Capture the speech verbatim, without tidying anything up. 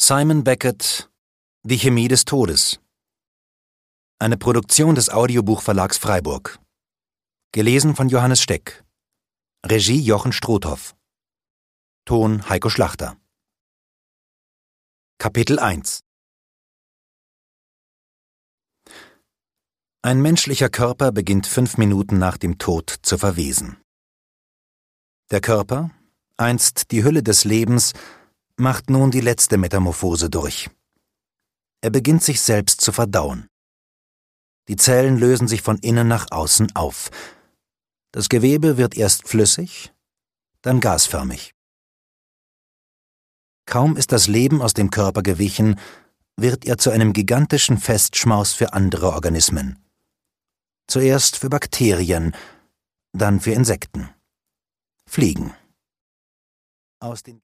Simon Beckett, Die Chemie des Todes. Eine Produktion des Audiobuchverlags Freiburg. Gelesen von Johannes Steck. Regie Jochen Strothoff. Ton Heiko Schlachter. Kapitel eins. Ein menschlicher Körper beginnt fünf Minuten nach dem Tod zu verwesen. Der Körper, einst die Hülle des Lebens, macht nun die letzte Metamorphose durch. Er beginnt sich selbst zu verdauen. Die Zellen lösen sich von innen nach außen auf. Das Gewebe wird erst flüssig, dann gasförmig. Kaum ist das Leben aus dem Körper gewichen, wird er zu einem gigantischen Festschmaus für andere Organismen. Zuerst für Bakterien, dann für Insekten. Fliegen. Aus den